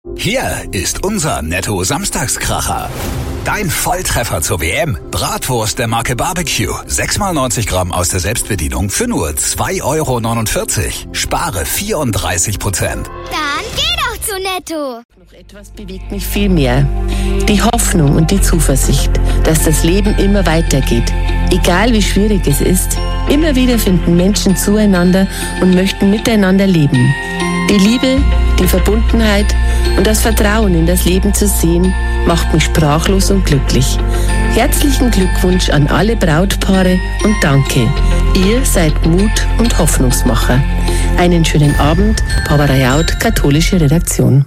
Hier ist unser Netto-Samstagskracher. Dein Volltreffer zur WM. Bratwurst der Marke Barbecue. 6x90 Gramm aus der Selbstbedienung für nur 2,49 €. Spare 34%. Dann geh doch zu Netto. Noch etwas bewegt mich viel mehr. Die Hoffnung und die Zuversicht, dass das Leben immer weitergeht. Egal wie schwierig es ist, immer wieder finden Menschen zueinander und möchten miteinander leben. Die Liebe, die Verbundenheit und das Vertrauen in das Leben zu sehen, macht mich sprachlos und glücklich. Herzlichen Glückwunsch an alle Brautpaare und danke. Ihr seid Mut- und Hoffnungsmacher. Einen schönen Abend, Barbara Jaud, katholische Redaktion.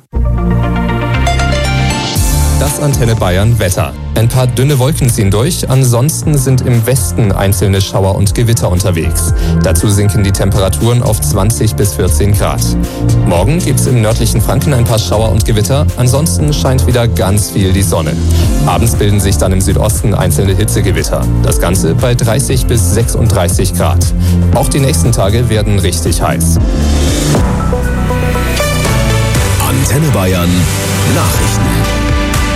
Das Antenne Bayern Wetter. Ein paar dünne Wolken ziehen durch, ansonsten sind im Westen einzelne Schauer und Gewitter unterwegs. Dazu sinken die Temperaturen auf 20 bis 14 Grad. Morgen gibt's im nördlichen Franken ein paar Schauer und Gewitter, ansonsten scheint wieder ganz viel die Sonne. Abends bilden sich dann im Südosten einzelne Hitzegewitter. Das Ganze bei 30 bis 36 Grad. Auch die nächsten Tage werden richtig heiß. Antenne Bayern Nachrichten.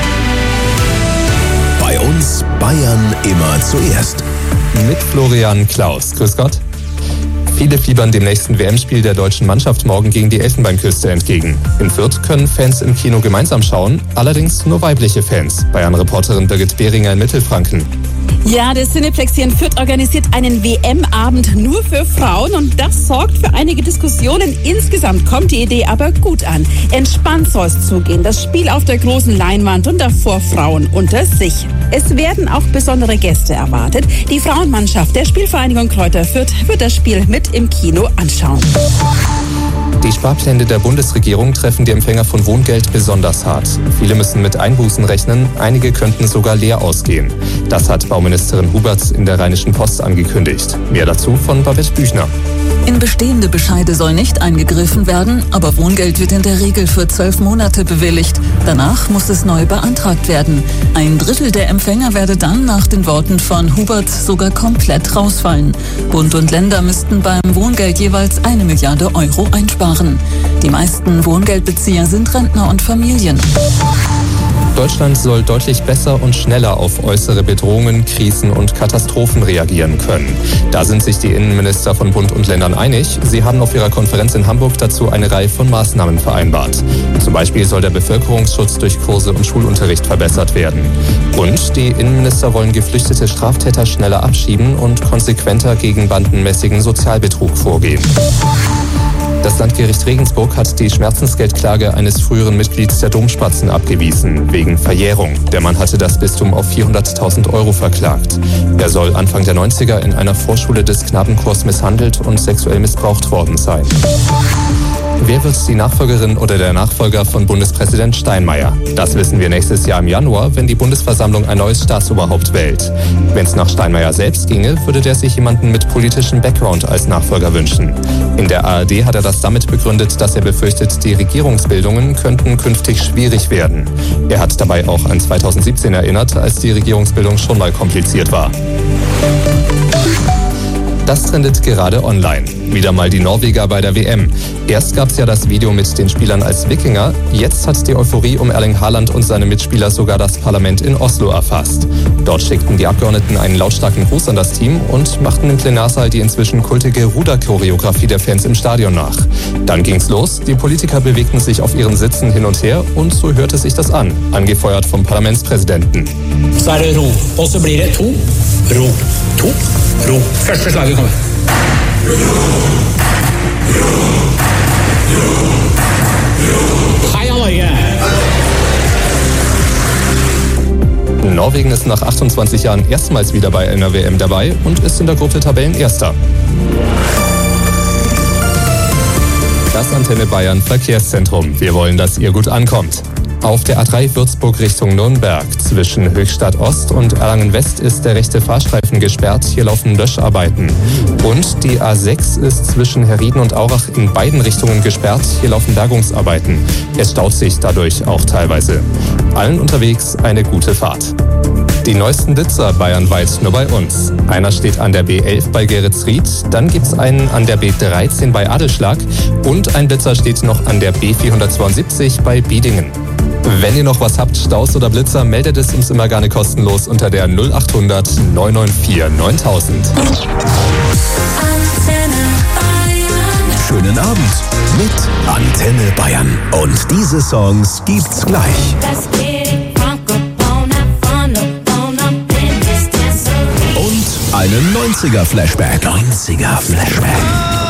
Bei uns Bayern immer zuerst. Mit Florian Klaus. Grüß Gott. Viele fiebern dem nächsten WM-Spiel der deutschen Mannschaft morgen gegen die Elfenbeinküste entgegen. In Fürth können Fans im Kino gemeinsam schauen, allerdings nur weibliche Fans. Bayern-Reporterin Birgit Behringer in Mittelfranken. Ja, der Cineplex hier in Fürth organisiert einen WM-Abend nur für Frauen und das sorgt für einige Diskussionen. Insgesamt kommt die Idee aber gut an. Entspannt soll es zugehen. Das Spiel auf der großen Leinwand und davor Frauen unter sich. Es werden auch besondere Gäste erwartet. Die Frauenmannschaft der Spielvereinigung Kräuter Fürth wird das Spiel mit im Kino anschauen. Die Sparpläne der Bundesregierung treffen die Empfänger von Wohngeld besonders hart. Viele müssen mit Einbußen rechnen, einige könnten sogar leer ausgehen. Das hat Bauministerin Huberts in der Rheinischen Post angekündigt. Mehr dazu von Babette Büchner. In bestehende Bescheide soll nicht eingegriffen werden, aber Wohngeld wird in der Regel für 12 Monate bewilligt. Danach muss es neu beantragt werden. Ein Drittel der Empfänger werde dann nach den Worten von Hubert sogar komplett rausfallen. Bund und Länder müssten beim Wohngeld jeweils 1 Milliarde Euro einsparen. Die meisten Wohngeldbezieher sind Rentner und Familien. Deutschland soll deutlich besser und schneller auf äußere Bedrohungen, Krisen und Katastrophen reagieren können. Da sind sich die Innenminister von Bund und Ländern einig. Sie haben auf ihrer Konferenz in Hamburg dazu eine Reihe von Maßnahmen vereinbart. Zum Beispiel soll der Bevölkerungsschutz durch Kurse und Schulunterricht verbessert werden. Und die Innenminister wollen geflüchtete Straftäter schneller abschieben und konsequenter gegen bandenmäßigen Sozialbetrug vorgehen. Das Landgericht Regensburg hat die Schmerzensgeldklage eines früheren Mitglieds der Domspatzen abgewiesen, wegen Verjährung. Der Mann hatte das Bistum auf 400.000 Euro verklagt. Er soll Anfang der 90er in einer Vorschule des Knabenchors misshandelt und sexuell missbraucht worden sein. Wer wird die Nachfolgerin oder der Nachfolger von Bundespräsident Steinmeier? Das wissen wir nächstes Jahr im Januar, wenn die Bundesversammlung ein neues Staatsoberhaupt wählt. Wenn es nach Steinmeier selbst ginge, würde der sich jemanden mit politischem Background als Nachfolger wünschen. In der ARD hat er das damit begründet, dass er befürchtet, die Regierungsbildungen könnten künftig schwierig werden. Er hat dabei auch an 2017 erinnert, als die Regierungsbildung schon mal kompliziert war. Das trendet gerade online. Wieder mal die Norweger bei der WM. Erst gab es ja das Video mit den Spielern als Wikinger. Jetzt hat die Euphorie um Erling Haaland und seine Mitspieler sogar das Parlament in Oslo erfasst. Dort schickten die Abgeordneten einen lautstarken Gruß an das Team und machten im Plenarsaal die inzwischen kultige Ruderchoreografie der Fans im Stadion nach. Dann ging's los. Die Politiker bewegten sich auf ihren Sitzen hin und her und so hörte sich das an. Angefeuert vom Parlamentspräsidenten. Så er det ro, og så blir det to, ro, to, ro. Første slaget kommer. Heia Norge! Norwegen ist nach 28 Jahren erstmals wieder bei einer WM dabei und ist in der Gruppe Tabellenerster. Das Antenne Bayern Verkehrszentrum. Wir wollen, dass ihr gut ankommt. Auf der A3 Würzburg Richtung Nürnberg zwischen Höchstadt Ost und Erlangen West ist der rechte Fahrstreifen gesperrt. Hier laufen Löscharbeiten. Und die A6 ist zwischen Herrieden und Aurach in beiden Richtungen gesperrt. Hier laufen Bergungsarbeiten. Es staut sich dadurch auch teilweise. Allen unterwegs eine gute Fahrt. Die neuesten Blitzer bayernweit nur bei uns. Einer steht an der B11 bei Geretsried, dann gibt's einen an der B13 bei Adelschlag und ein Blitzer steht noch an der B472 bei Biedingen. Wenn ihr noch was habt, Staus oder Blitzer, meldet es uns immer gerne kostenlos unter der 0800 994 9000. Schönen Abend mit Antenne Bayern. Und diese Songs gibt's gleich. Und einen 90er-Flashback. 90er-Flashback.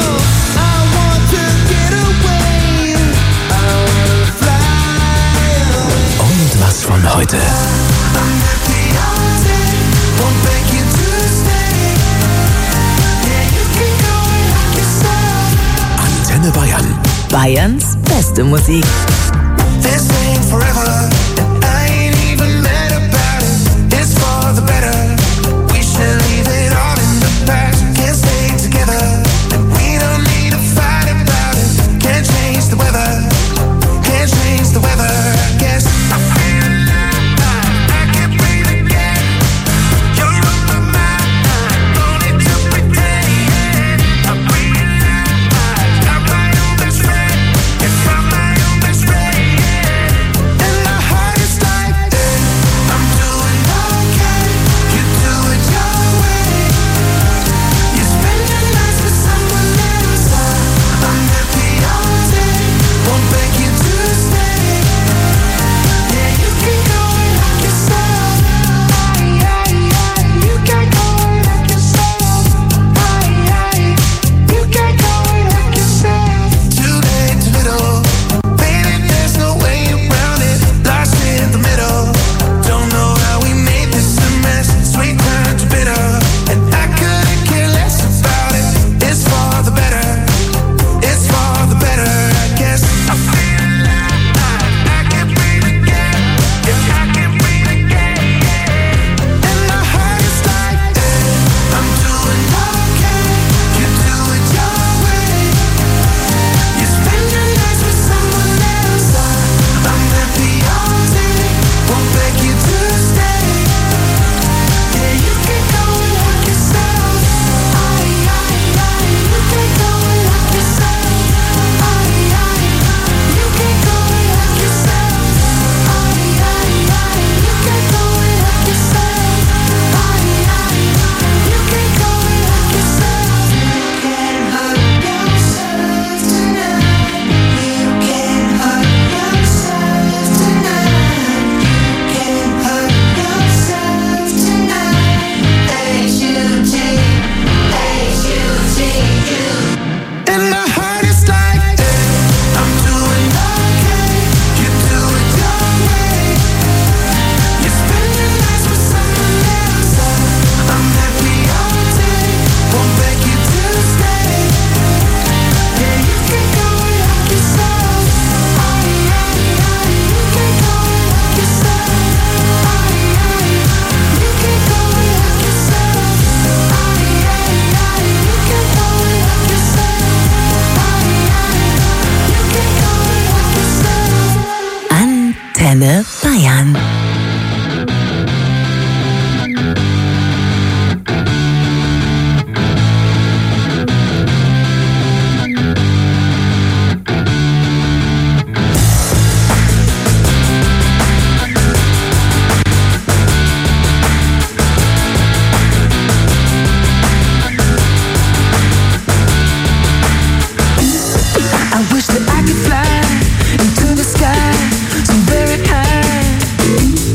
Und was von heute. Antenne Bayern. Bayerns beste Musik. This ain't forever. I ain't even mad about it. It's for the better. We should leave it all in the past. Can't stay together, and we don't need to fight about it. Can't change the weather. Can't change the weather. I guess I feel alive. I can breathe again. You're on my mind. Don't need to pretend. I realize I'm my own best friend. If I'm my own best friend, and my heart is like that. I'm doing okay. You do it your way. You spend your nights with someone else. I'm happy all day. Won't beg you to stay. Yeah, you can go and help yourself. You can go and help yourself. You can go and help yourself. Too late, too little. Baby, there's no way around it. Lost in the middle. Don't know how we made this a mess. Sweet turned to bitter, and I couldn't care less about it. It's for the better. It's for the better, I guess. I feel alive. I can breathe again. Yeah, I can breathe again. And my heart is like that. I'm doing okay. You do it your way. You spend your nights with someone else. I'm happy all day. Won't beg you to stay. Yeah, you can go and help yourself. You can go and help yourself. You can go and help yourself. You can go and help yourself. You can go and help yourself. You can hurt yourself tonight. You can hurt yourself tonight. You can hurt yourself tonight. H-U-T, and my heart is like that. I'm doing okay. You do it your way. You spend your nights with someone else. I'm happy all day. Won't beg you to stay. Yeah, you can go and help yourself. You can go and help yourself. You can go and help yourself. You can go and help yourself. You can go and help yourself. Antenne Bayern. I wish that I could fly into the sky so very high.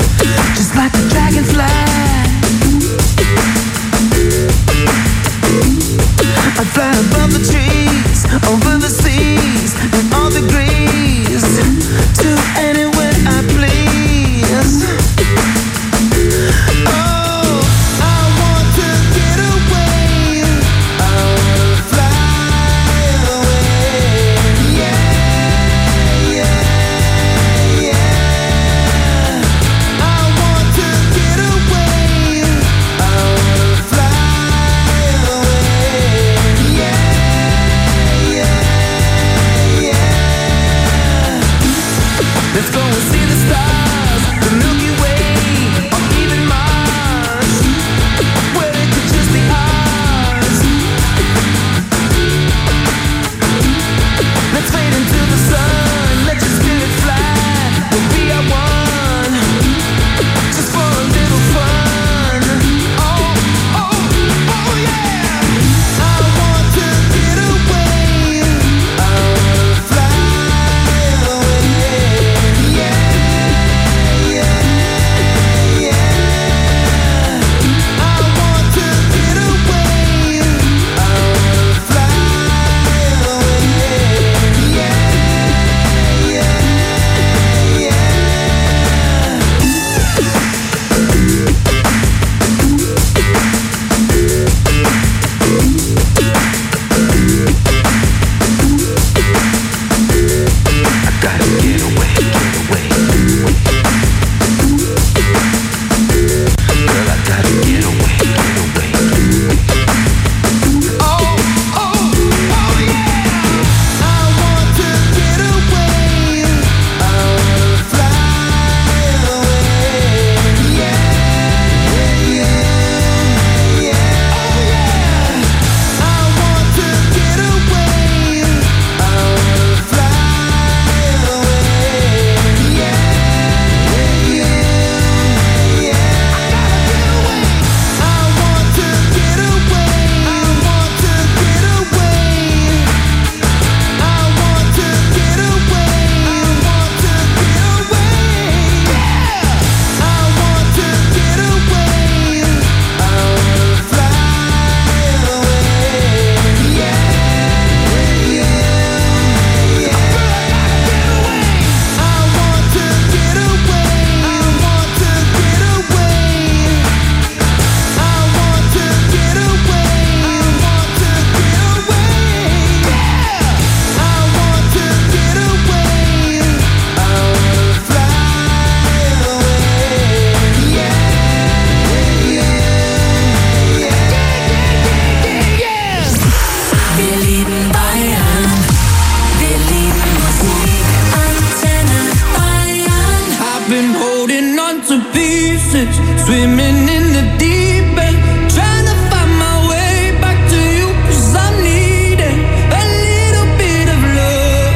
swimming in the deep end, trying to find my way back to you, 'cause I'm needing a little bit of love,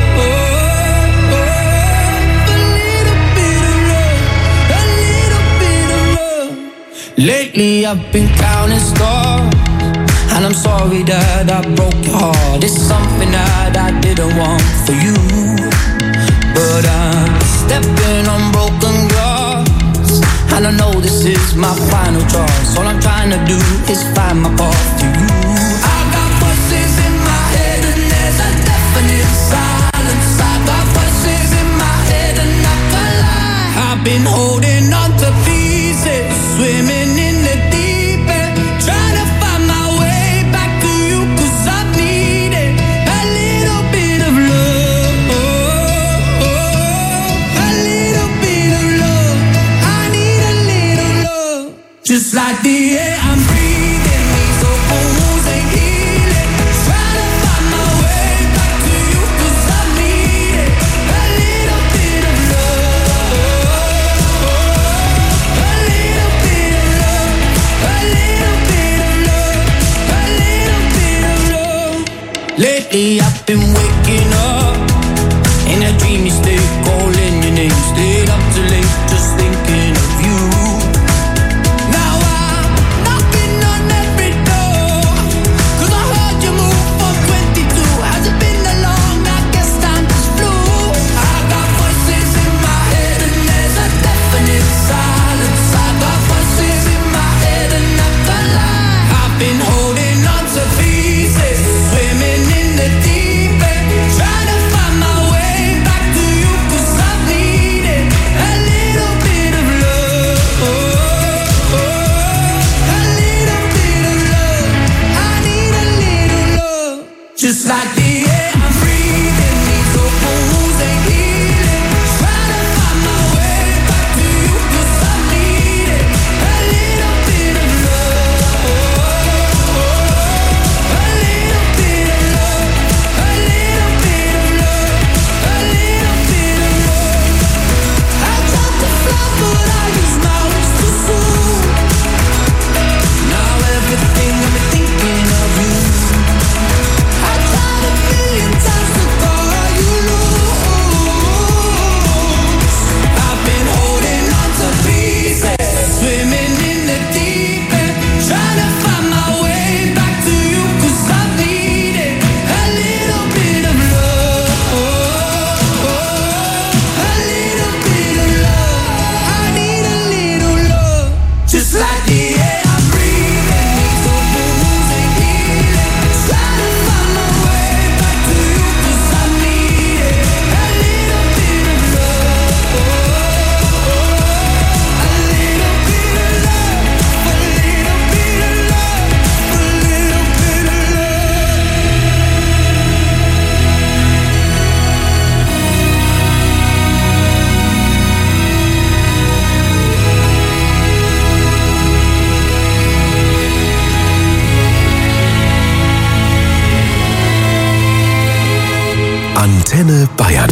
a little bit of love, a little bit of love. Lately I've been counting stars, and I'm sorry that I broke your heart. It's something that I didn't want for you, but I'm stepping on broken glass, and I know this is my final choice. All I'm trying to do is find my path to you. I got voices in my head and there's a definite silence. I got voices in my head and I can't lie. I've been holding on to pieces, swimming in the deep end, trying to find my way back to you, 'cause I'm needing a little bit of love, a little bit of love. I need a little love, just like the air I'm breathing. These open wounds ain't healing, trying to find my way back to you, 'cause I'm needing a little bit of love, a little bit of love, a little bit of love, a little bit of love. Lately I've been waking up in a dreamy state, calling your name, stayed up too late just thinking of you. Now I'm knocking on every door, 'cause I heard you move from 22. Has it been that long? I guess time just flew. I got voices in my head and there's a definite silence. I got voices in my head and I can't lie. I've been holding on to pieces, swimming in the deep end, trying to find my way back to you, 'cause I'm needing a little bit of love, a little bit of love. I need a little love, just like the air I'm breathing. These open wounds ain't healing, trying to find my way back to you, 'cause I'm needing a little bit of love, a little bit of love, a little bit of love, a little bit of love. I tried to fly but I used my wings too soon. Now everything I've been thinking of you. I tried a million times to call you loose. I've been holding on to pieces, swimming in the deep end, trying to find my way back to you, 'cause I'm needing a little bit of love, a little bit of love. I need a little love, just like the air I'm breathing. These open wounds ain't healing, trying to find my way back to you, 'cause I'm needing a little bit of love, a little bit of love, a little bit of love, a little bit of Antenne Bayern.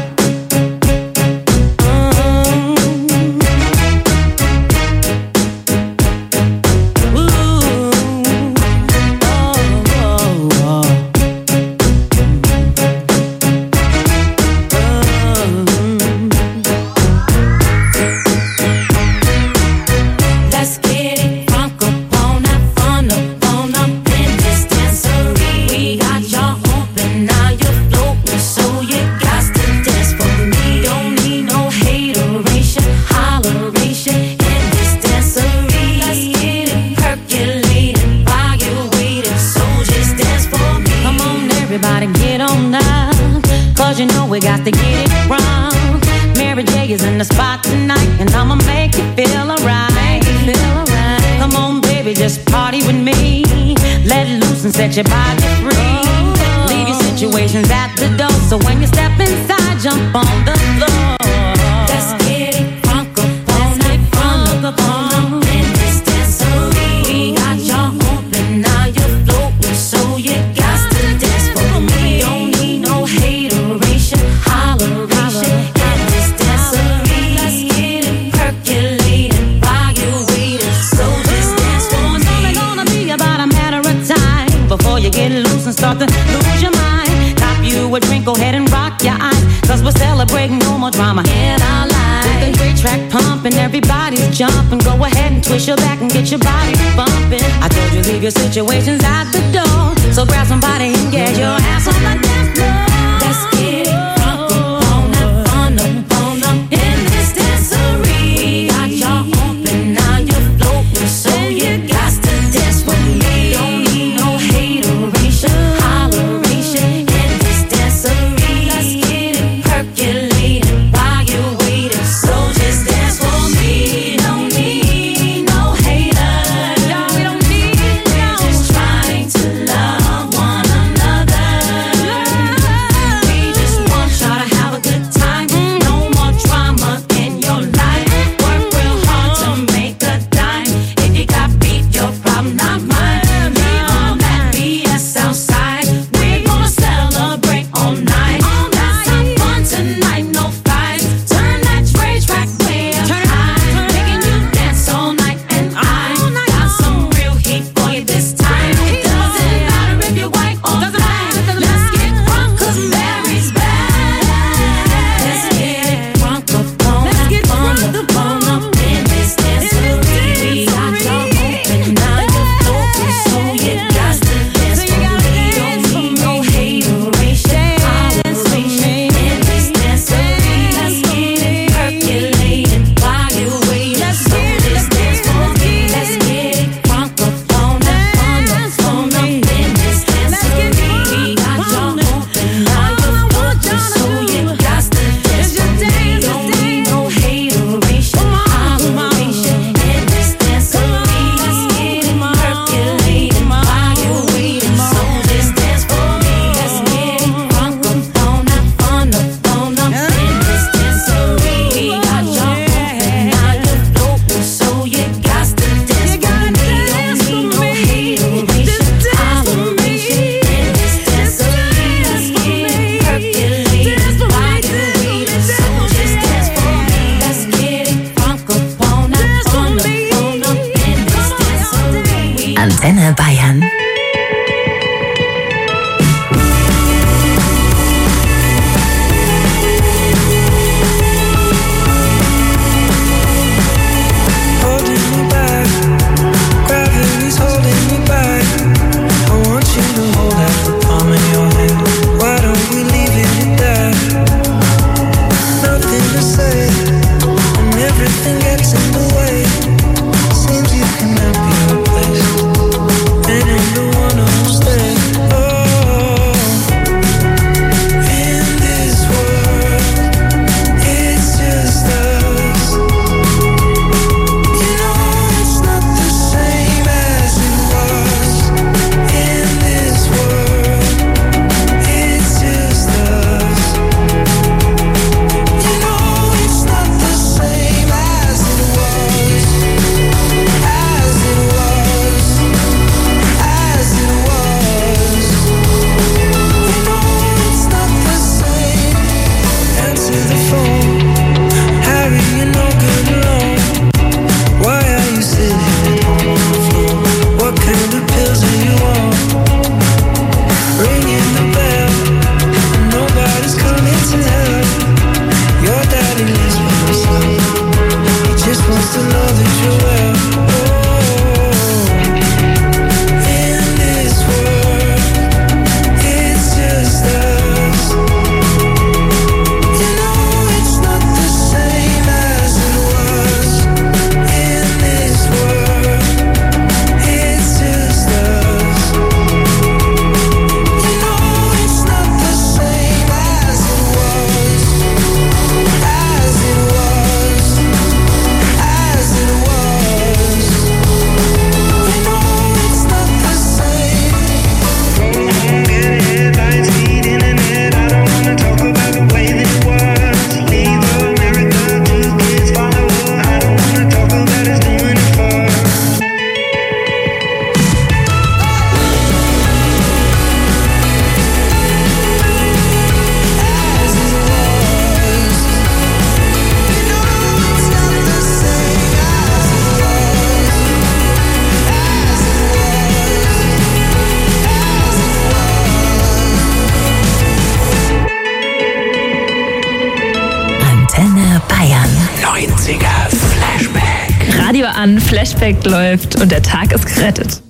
Let's get it crunk up on that fun up in this dancery. We got y'all open, now you're floating, so you got to dance for me. Don't need no hateration, holleration in this dancery. Let's get it percolating while you're waiting, so just dance for me. Come on, everybody, get on up, 'cause you know we got to get it wrong. Mary J is in the spot tonight, and I'ma make you feel alright. Come on, baby, just party with me. Let loose and set your body free. Leave your situations at the door, so when you step inside, jump on the floor. Let's get it crunk up on that fun up in this dancery. We got y'all open, now you're floating, so you got to dance for me. Don't need no hateration, holleration in this dancery. Let's get it percolating while you're waiting. everybody's jumping. Go ahead and twist your back and get your body bumping. I told you leave your situations at the door. So grab somebody and get your ass on the dance floor. Let's get it crunk on up, on up, on up in this dancery. Got y'all open, now you're floating, so you got to dance with me. Don't need no hateration, holleration in this dancery. Let's get it percolating while you're waiting, so just dance for me. Don't need no haters, y'all, we don't need no. We're just trying to love one another. We just want y'all to have a good time. No more drama in your life. Work real hard to make a dime. If you got beef, your problem, not mine. Leave all that BS outside. We're gonna celebrate all night. Let's have fun tonight, no fights. Turn that rage track way up high, making you dance all night. And I got some real heat for you this time. Doesn't matter if you're white or black. Let's get crunk 'cause Mary's back. Let's get it crunk up on up, on up in this dancery. We got y'all open, now you're floating, so you got to dance for me. Don't need no hateration, holleration in this dancery. Let's get it percolating while you're waiting, so just dance for me. Let's get it crunk up on up, on up in this dancery. We got y'all open, now you're floating, so you got to dance for me. Don't need no hateration, holleration in this dancery. Let's get it percolating while you're waiting, so just dance for me. Let's get it crunk up on up, on up in this dancery. We got y'all open, now you're floating, so you got to dance for me. Don't need no hateration, holleration in this dancery. Let's get it percolating while you're waiting, so just dance for me. Let's get it crunk up on up, on up in this dancery. Antenne Bayern. Holding me back, gravity's holding me back. I want you to hold out the palm of your hand. Why don't we leave it at that? Nothing to say, and everything gets in the way. Seems you cannot be replaced, and I'm the one who'll stay. Oh, in this world, it's just us. You know it's not the same as it was. In this world, it's just us. You know it's not the same as it was. As it was. As it was. You know it's not the same. Answer the phone. Harry, you're no good alone. Why are you sitting at home on the floor? What kind of pills are you on? Ringing the bell, and nobody's coming to help. Your daddy lives by himself. He just wants to know that you're well. Oh, in this world, it's just us. You know it's not the same as it was. In this world, it's just us. You know it's not the same as it was. As it was. As it was. You know it's not the same. Get headlines, feed internet. I don't wanna talk about the way that it was. Leave America, 2 kids follow her. I don't wanna talk about us doing it first. As it was. You know it's not the same as it was. As it was. Antenne Bayern. 90er Flashback. an, Flashback läuft und der Tag ist gerettet.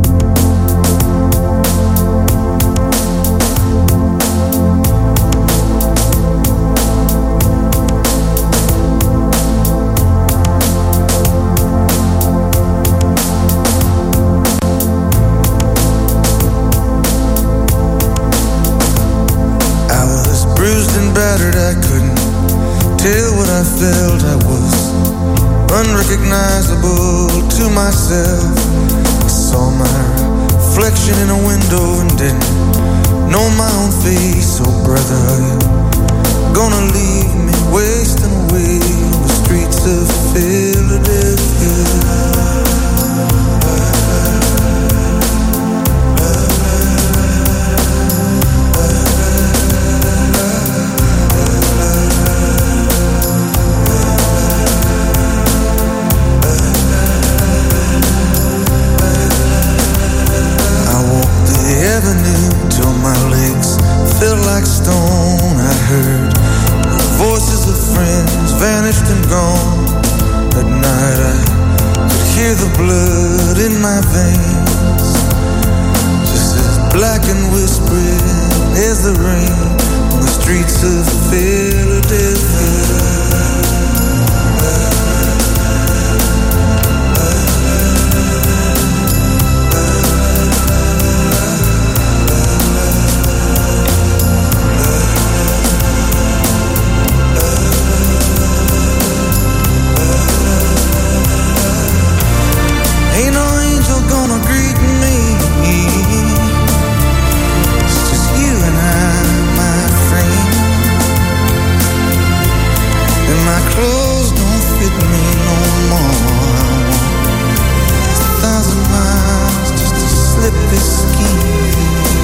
Battered, I couldn't tell what I felt. I was unrecognizable to myself. I saw my reflection in a window and didn't know my own face. Oh brother, are you gonna leave me wasting away on the streets of Philadelphia? Till my legs felt like stone. I heard the voices of friends vanished and gone. At night I could hear the blood in my veins, just as black and whispering as the rain on the streets of Philadelphia. Clothes don't fit me no more. I want 1,000 miles just to slip this skin.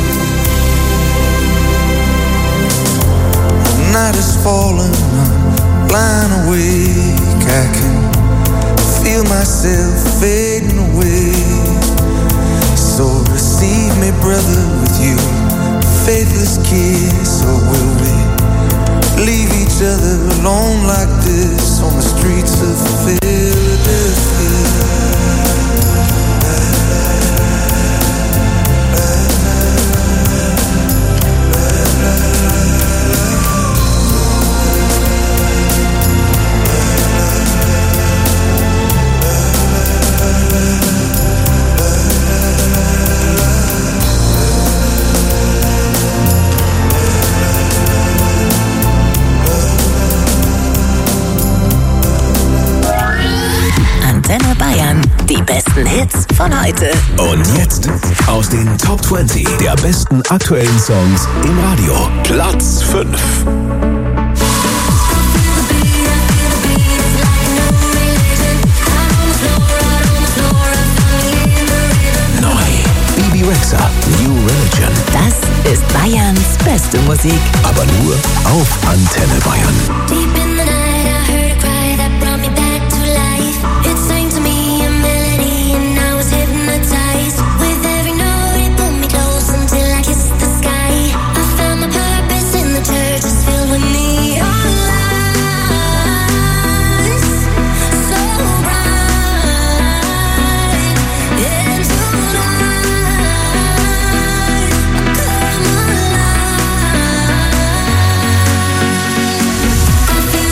The night is falling, I'm blind awake. I can feel myself fading away. So receive me, brother, with you, faithless kiss, or will we leave each other alone like this on the streets of Philadelphia? Antenne Bayern, die besten Hits von heute. Und jetzt aus den Top 20 der besten aktuellen Songs im Radio. Platz 5. Bibi Rexha, New Religion. Das ist Bayerns beste Musik. Aber nur auf Antenne Bayern. Deep in the night, I heard a cry that brought me back to life. It sang to me a melody and I was hypnotized. With every note it pulled me close until I kissed the sky. I found my purpose in the church, it's filled with neon lights. So bright. And tonight come alive. I feel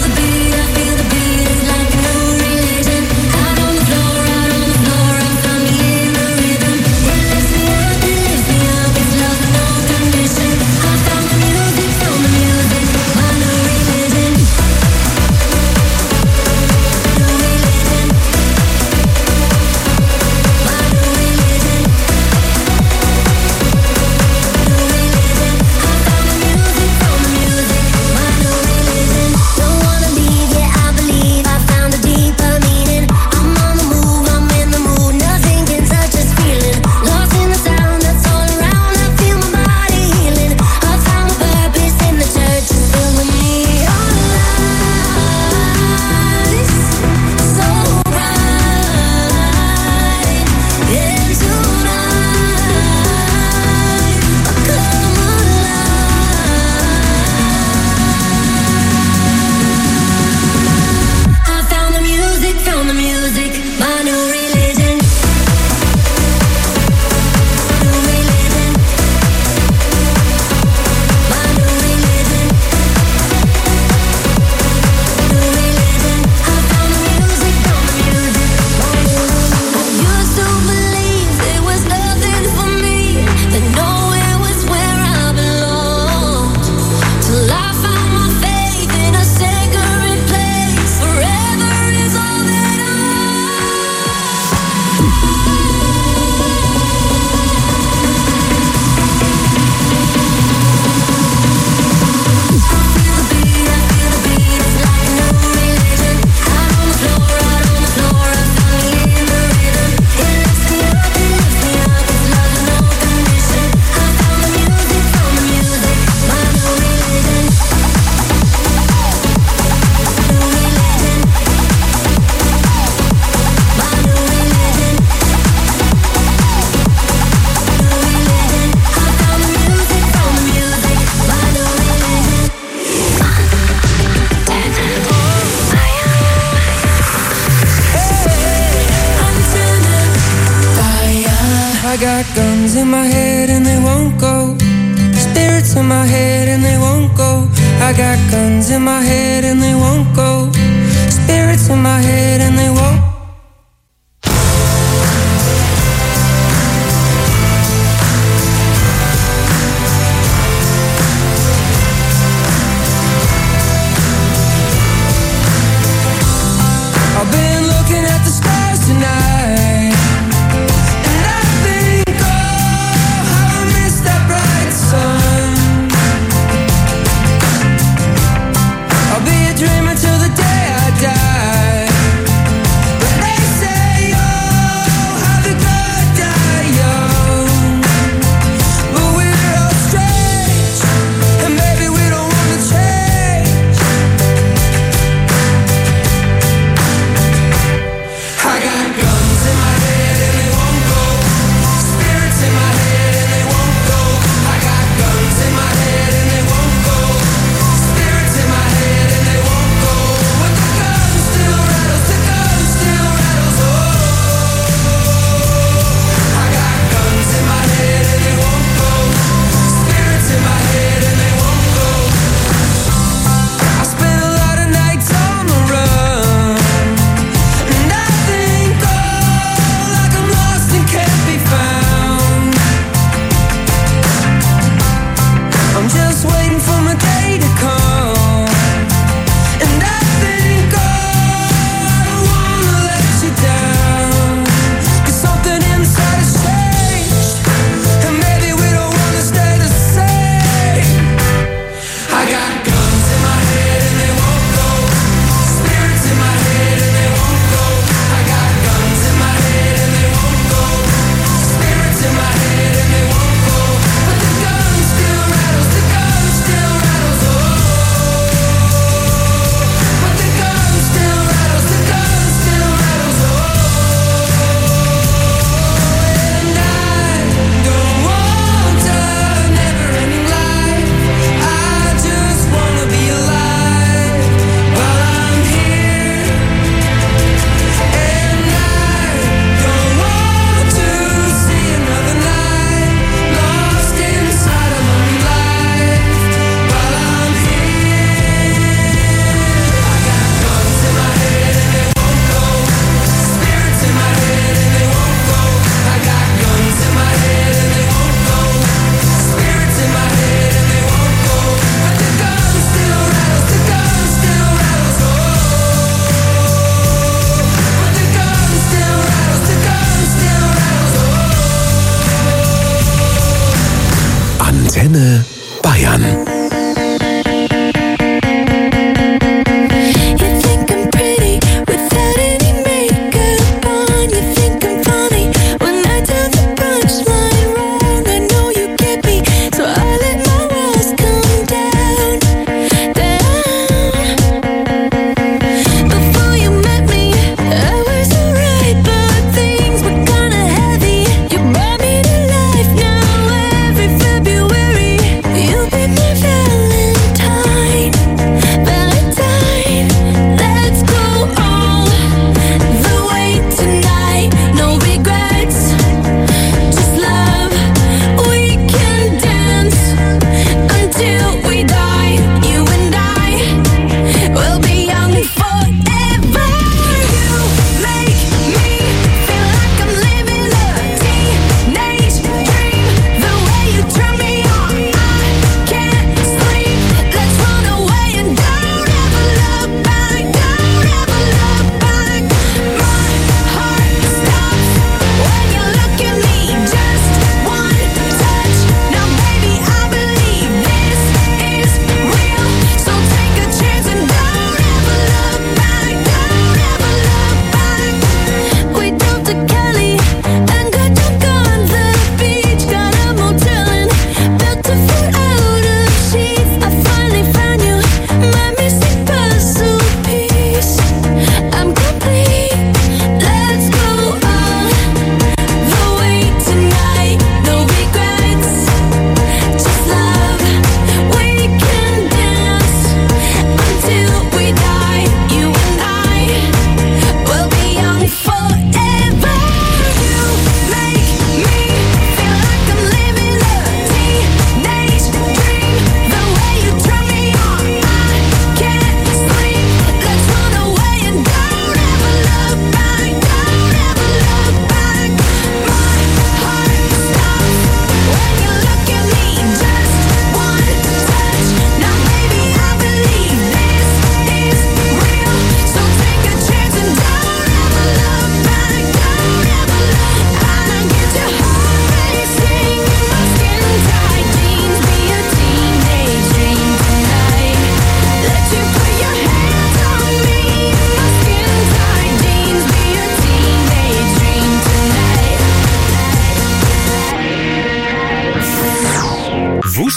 I got guns in my head and they won't go. Spirits in my head and they won't go. I got guns in my head and they won't go. Spirits in my head and they won't. I've been looking at the stars tonight, and I think, oh, how I miss that bright sun. I'll be a dreamer till the day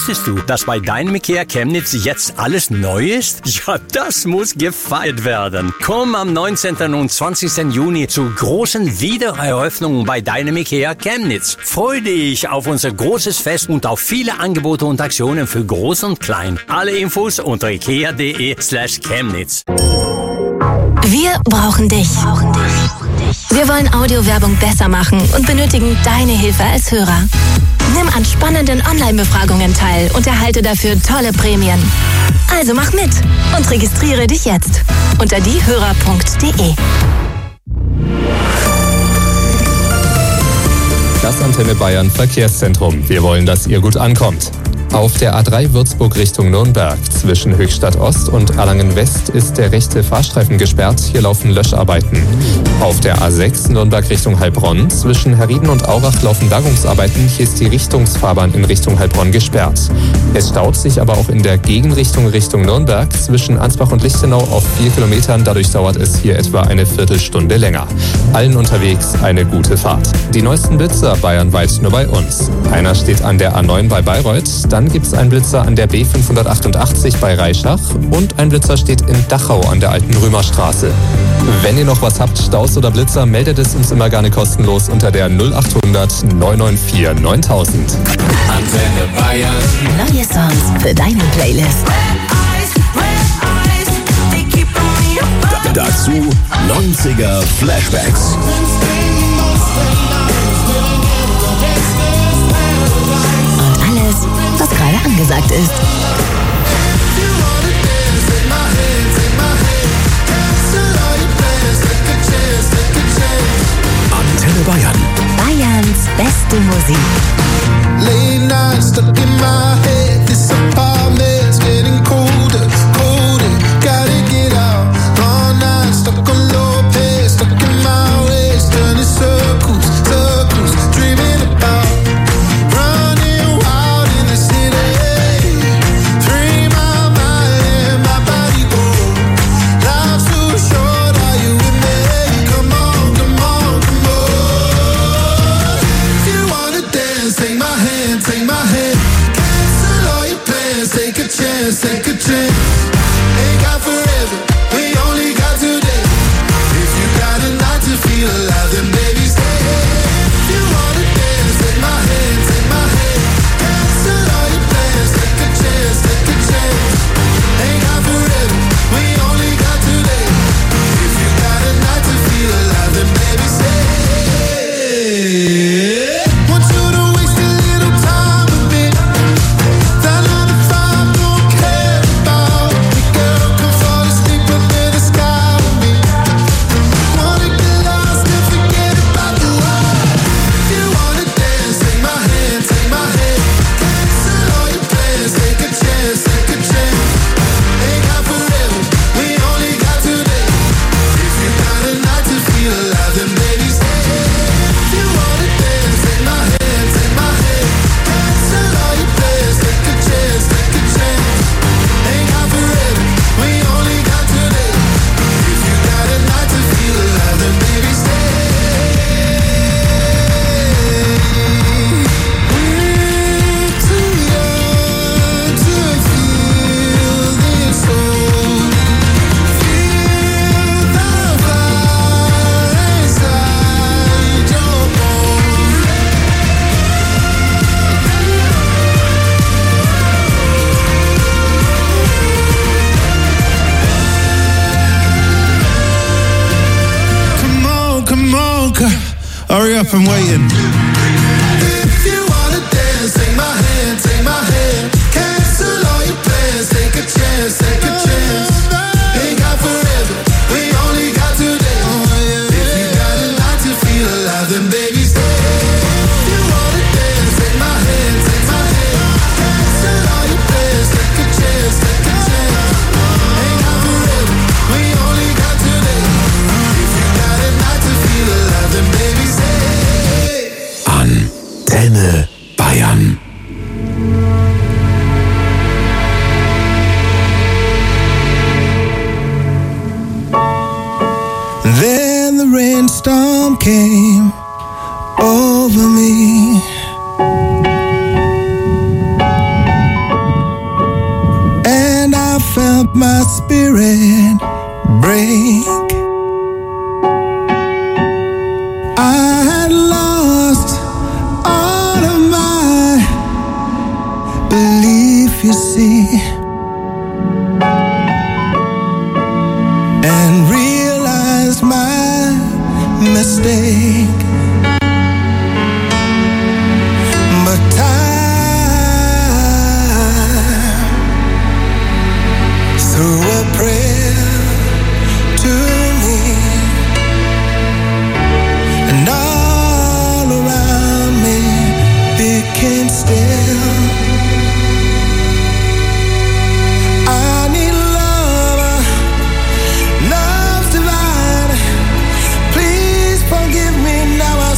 Wusstest du, dass bei deinem IKEA Chemnitz jetzt alles neu ist? Ja, das muss gefeiert werden. Komm am 19. und 20. Juni zu großen Wiedereröffnungen bei deinem IKEA Chemnitz. Freu dich auf unser großes Fest und auf viele Angebote und Aktionen für Groß und Klein. Alle Infos unter ikea.de/Chemnitz. Wir brauchen dich. Wir wollen Audiowerbung besser machen und benötigen deine Hilfe als Hörer. Nimm an spannenden Online-Befragungen teil und erhalte dafür tolle Prämien. Also mach mit und registriere dich jetzt unter diehörer.de. Das Antenne Bayern Verkehrszentrum. Wir wollen, dass ihr gut ankommt. Auf der A3 Würzburg Richtung Nürnberg zwischen Höchstadt Ost und Erlangen West ist der rechte Fahrstreifen gesperrt. Hier laufen Löscharbeiten. Auf der A6 Nürnberg Richtung Heilbronn zwischen Herrieden und Aurach laufen Bergungsarbeiten. Hier ist die Richtungsfahrbahn in Richtung Heilbronn gesperrt. Es staut sich aber auch in der Gegenrichtung Richtung Nürnberg zwischen Ansbach und Lichtenau auf 4 Kilometern. Dadurch dauert es hier etwa eine Viertelstunde länger. Allen unterwegs eine gute Fahrt. Die neuesten Blitzer bayernweit nur bei uns. Einer steht an der A9 bei Bayreuth. Dann gibt es einen Blitzer an der B588 bei Reischach und ein Blitzer steht in Dachau an der alten Römerstraße. Wenn ihr noch was habt, Staus oder Blitzer, meldet es uns immer gerne kostenlos unter der 0800 994 9000. Antenne Bayern. Neue Songs für deine Playlist. Dazu 90er Flashbacks. Und alles, was gerade angesagt ist. Antenne Bayern. Bayerns beste Musik. Late night stuck in my head. This apartment's getting colder, colder. Gotta get out. All night stuck on low pace, stuck in my ways, turning circles, circles, dreaming about running wild in the city. Free my mind and my body go. Life's too short, are you with me? Come on, come on, come on. If you wanna dance, take my hand, take my hand. Cancel all your plans, take a chance, take a chance. Ain't got forever, we only got today. If you got a night to feel alive, then baby stay. If you wanna dance, take my hand, take my hand. Cancel all your plans, take a chance, take a chance. Ain't got forever, we only got today. If you got a night to feel alive, then baby stay. Want you to waste a little time with me. That 9 to 5 don't care about me, girl. Come fall asleep under the sky with me. Wanna get lost and forget about the world. If you wanna dance, take my hand, take my hand. Cancel all your plans, take a chance, take a chance. Ain't got forever, we only got today. If you got a night to feel alive, then baby stay. If you wanna dance, take my hand, take my hand. Cancel all your plans, take a chance, take a chance. Ain't got forever, we only got today. If you got a night to feel alive, then baby stay. We're too young to feel this old. Feel the fire inside your bones. Come on, hurry up, I'm waiting. If you wanna dance, take my hand, take my hand. Cancel all your plans, take a chance, take a chance. Ain't got forever, we only got today. If you got a night to feel alive, then baby stay. If you wanna dance, take my hand, take my hand. Cancel all your plans, take a chance, take a chance. Ain't got forever, we only got today. If you got a night to feel alive, then baby stay. Antenne Bayern. Then the rainstorm came over me. spirit break. I had lost all of my belief, you see, and realized my mistake. But time threw a prayer to me, and all around me became still. I need love, love's divine. Please forgive me now. I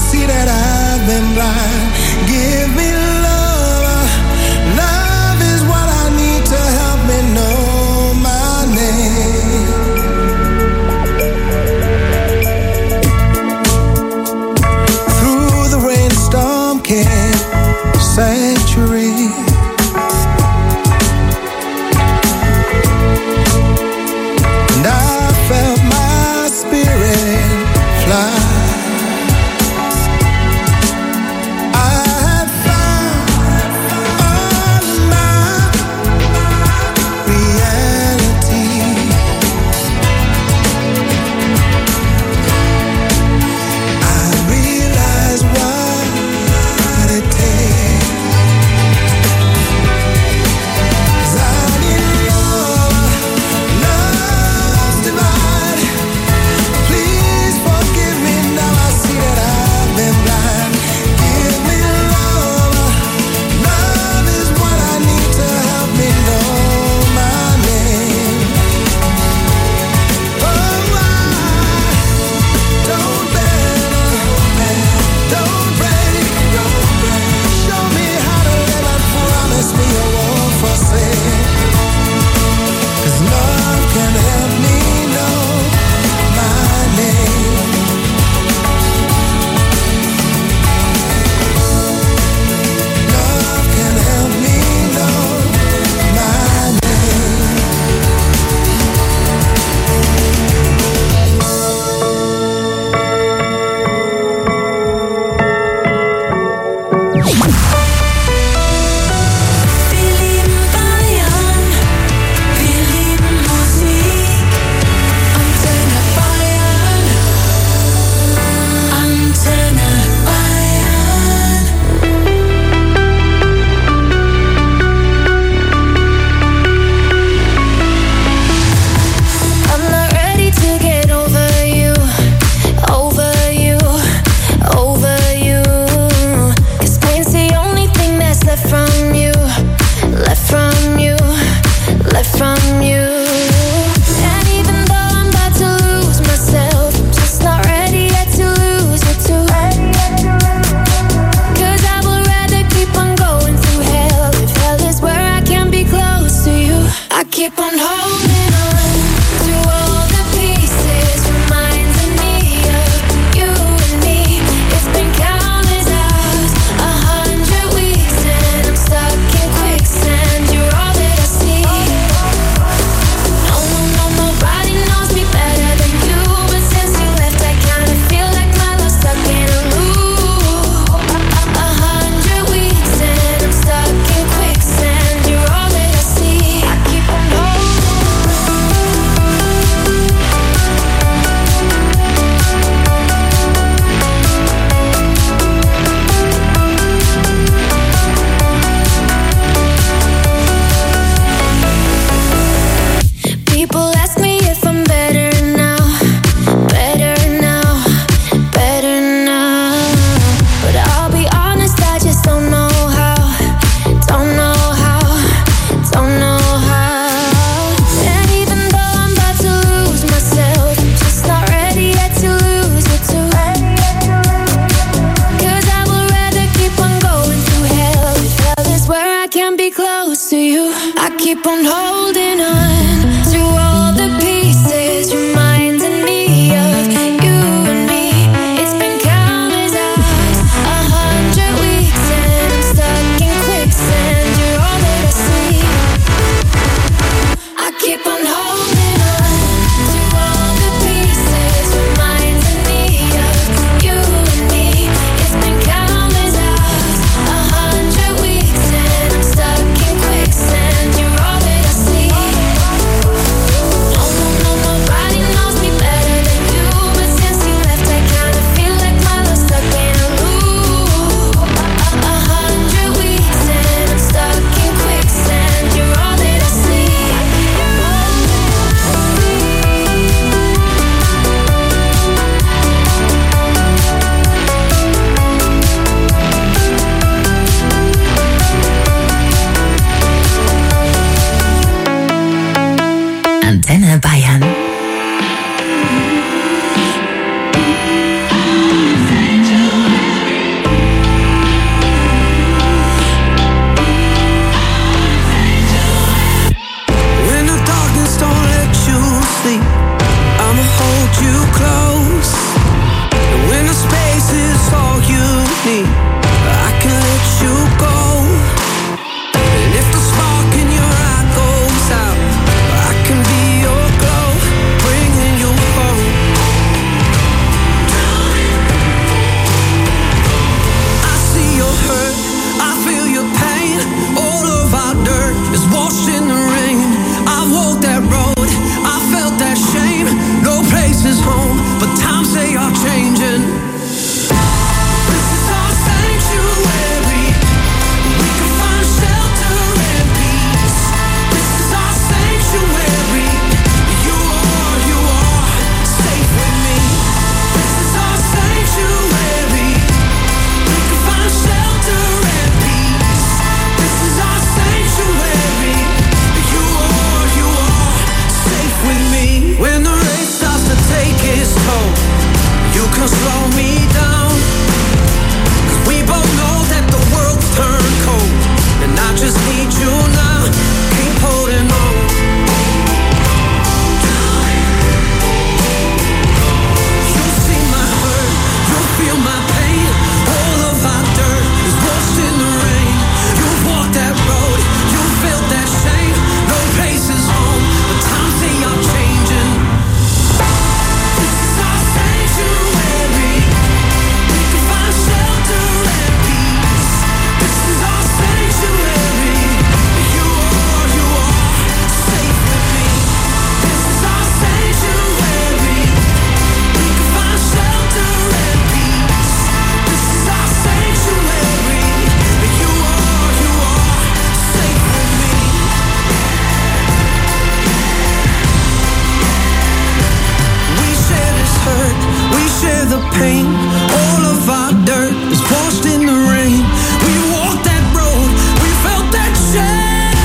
pain. All of our dirt is washed in the rain. We walked that road, we felt that shame.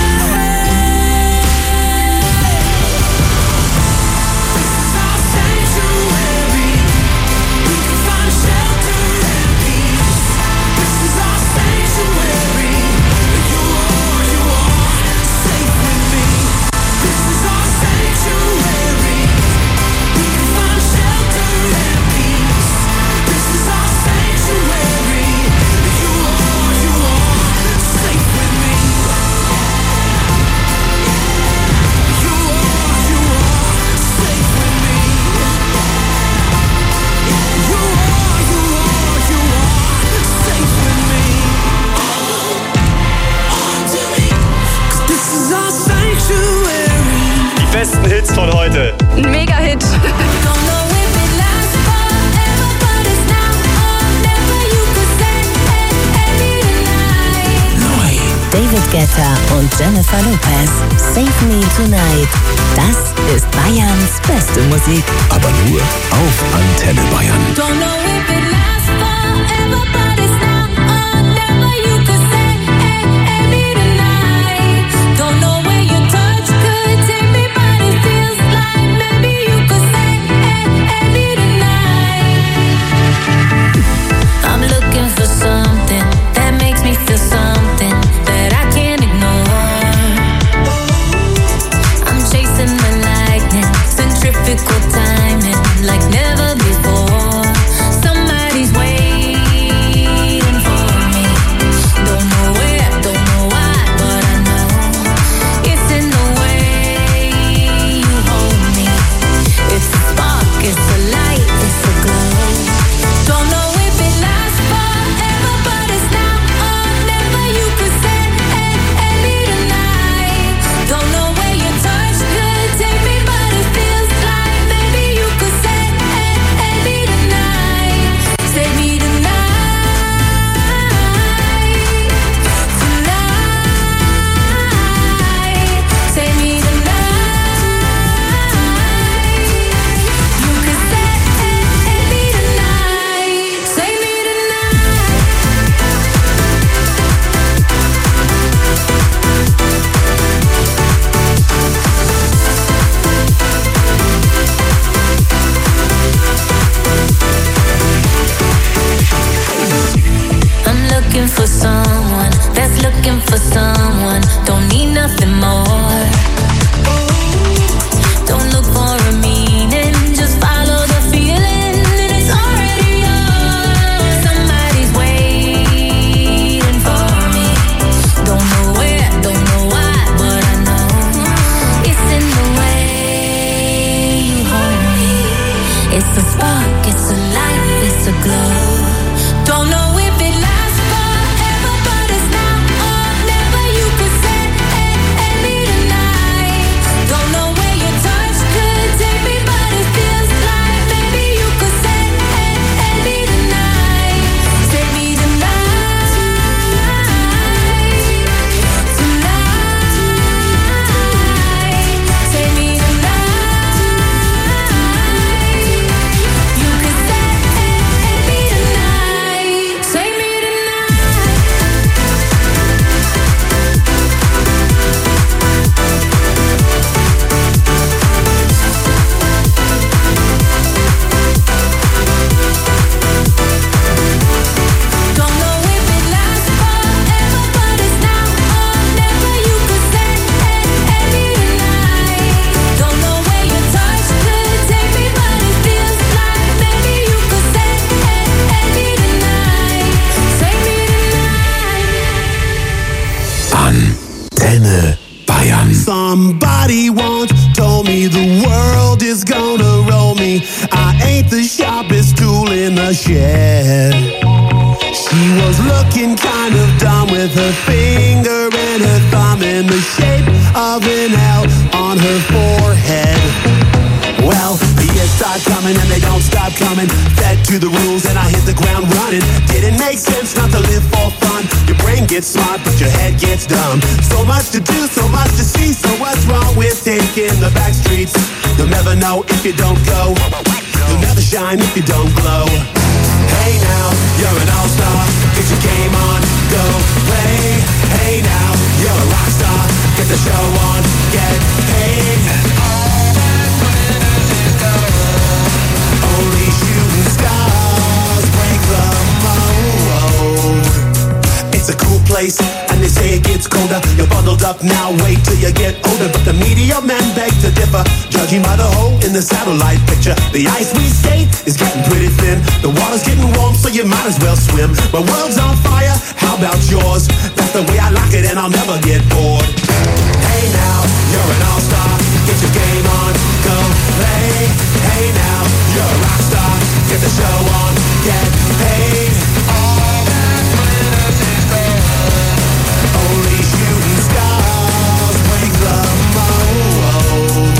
Die besten Hits von heute. Ein Mega-Hit. David Guetta und Jennifer Lopez. Save Me Tonight. Das ist Bayerns beste Musik. Aber nur auf Antenne Bayern. Don't know if it lasts forever, but it's now or never. You could say, hey, me tonight. Don't know where your touch could take me, but it feels like maybe you could say, hey, me tonight. I'm looking for something that makes me feel something that I can't ignore. I'm chasing the lightning, centrifugal timing, like never before. Somebody's waiting for me. Don't know where, don't know why, but I know it's in the way you hold me. It's a spark, it's a light, it's a glow. Don't know if it lasts forever, but it's now or never. You could say, hey, me tonight. Don't know where your touch could take me, but it feels like maybe you could say, hey, me tonight. Save me tonight. Tonight. Save me tonight. You could say, hey, me tonight. Save me tonight. I'm looking for someone that's looking for someone. Don't need nothing more. Don't look for a meaning, just follow the feeling, and it's already yours. Somebody's waiting for me. Don't know where, don't know why, but I know it's in the way you hold me. It's a spark, it's a light, it's a glow. Don't know if it lasts forever, but it's now or never. You could say, hey, me tonight. Don't know where your touch could take me, but it feels like maybe you could say, hey, me tonight. Save me tonight. Tonight. Save me tonight. You could say, hey, me tonight. Save me Don't know if it lasts forever, but it's now or never. You could say, hey, me tonight. Don't know where your touch could take me, but it feels like maybe you could say, hey, me tonight. Save me tonight. Antenne Bayern. Somebody once told me the world is gonna roll me. I ain't the sharpest tool in the shed. She was looking kind of dumb with her finger and her thumb in the shape of an L on her forehead. Well, the years start coming and they don't stop coming. Fed to the rules and I hit the ground running. Didn't make sense not to live for fun. Your brain gets smart but your head gets dumb. So much to do, so much to see. So what's wrong with taking the back streets? You'll never know if you don't go. You'll never shine if you don't glow. Hey now, you're an all-star. Get your game on, go play. Hey now, you're a rock star. Get the show on, get paid. And all that glitters is gold. Only shooting stars break the mold. It's a cool place, and they say it gets colder. You're bundled up now, wait till you get older. But the media men beg to differ, judging by the hole in the satellite picture. The ice we skate is getting pretty thin. The water's getting warm, so you might as well swim. My world's on fire, how about yours? That's the way I like it, and I'll never get bored. Hey now, you're an all-star. Get your game on, go play. Hey now, you're a rock star. Get the show on, get paid. All that glitters is gold. Only shooting stars break the mold.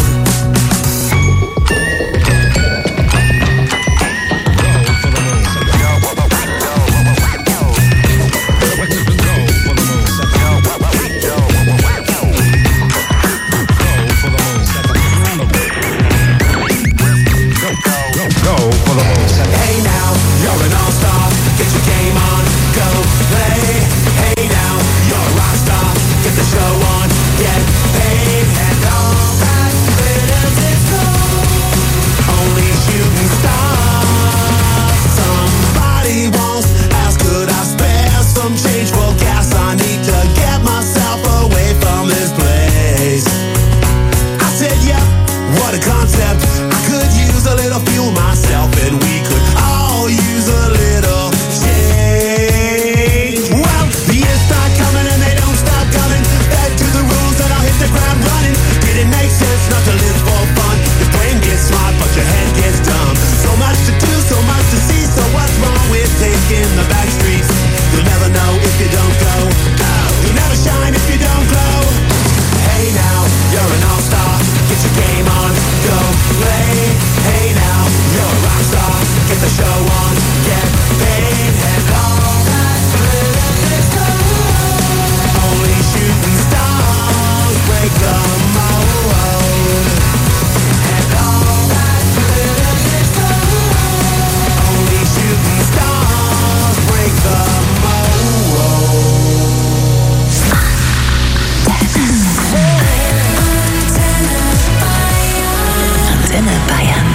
Hey now, you're an all-star. Get your game on, go play. Hey now, you're a rock star. Get the show on, get paid. And all that glitters is gold. Only shooting stars. Somebody once asked, could I spare some change for gas? I need to get myself away from this place. I said, yeah, what a concept. I could use a little fuel myself, and we could all use a little change. Well, the years start coming and they don't stop coming. Back to the rules and I'll hit the ground running. Did it make sense not to live for fun? Your brain gets smart but your head gets dumb. So much to do, so much to see. So what's wrong with taking the back streets? You'll never know if you don't go. You'll never shine if you don't glow. Hey now, you're an all-star. Get your game on, go play. Hey now, you're a rock star. Get the show on, get paid. And all that glitters is gold. Only shooting stars break the mold. And all that glitters is gold. Only shooting stars break the mold. Antenne Bayern.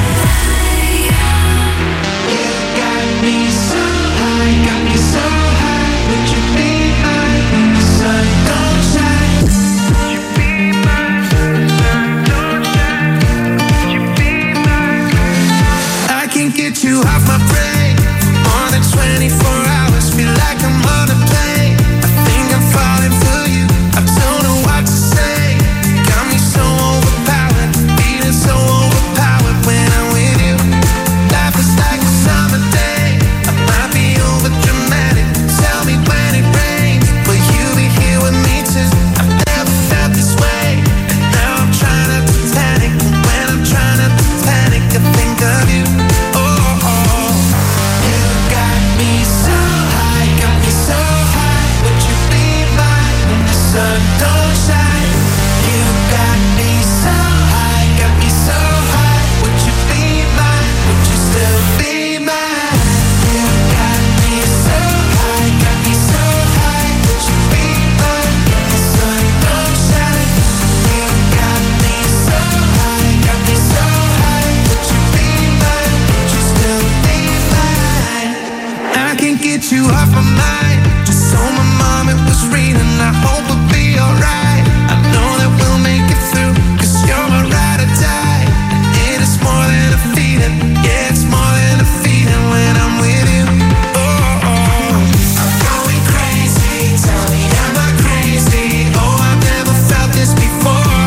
I can't get you off my brain. More than 24 hours, feel like I'm on a plane. I think I'm falling for you. I don't know what to say. Got me so overpowered, feeling so overpowered when I'm with you. Life is like a summer day. I might be over dramatic. Tell me when it rains, will you be here with me too? I've never felt this way, and now I'm trying not to panic. When I'm trying not to panic, I think of you. Oh, oh. You got me so high, got me so high. Would you be mine when the sun don't shine? You got me so high, got me so high. Would you be mine? Would you still be mine? You got me so high, got me so high. Would you be mine when the sun don't shine? You got me so high, got me so high. Would you be mine? Would you still be mine? I can't get you off my mind. Just so my mom it was reading. I hope we'll be alright. I know that we'll make it through, 'cause you're my ride or die. And it's more than a feeling. Yeah, it's more than a feeling when I'm with you. Oh, oh. I'm going crazy. Tell me, am I crazy? Oh, I've never felt this before.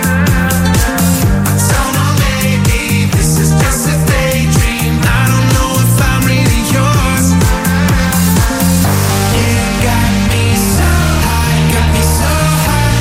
I don't know, maybe this is just a daydream. I don't know if I'm really yours. You got me so high, got me so high.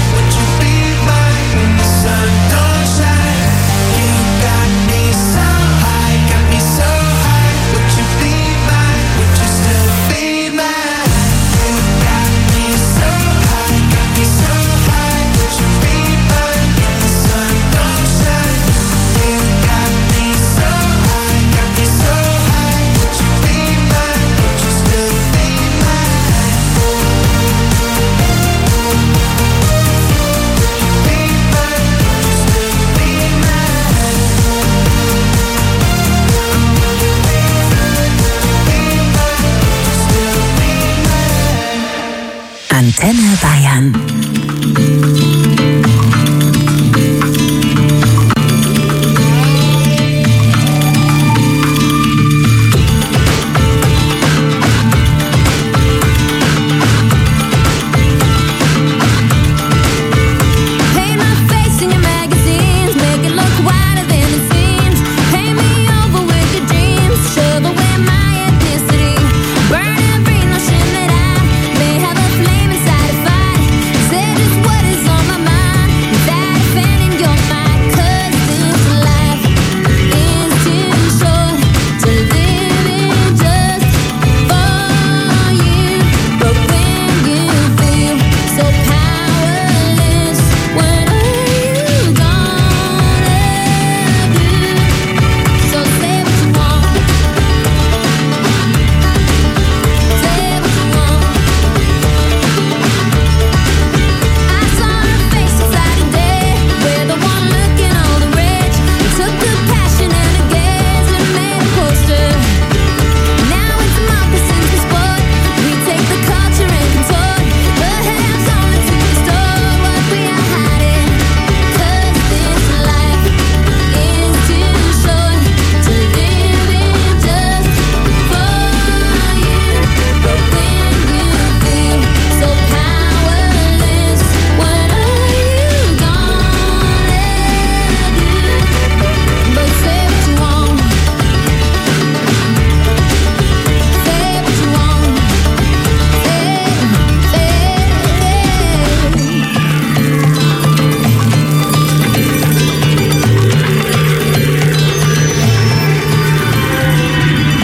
Antenne Bayern.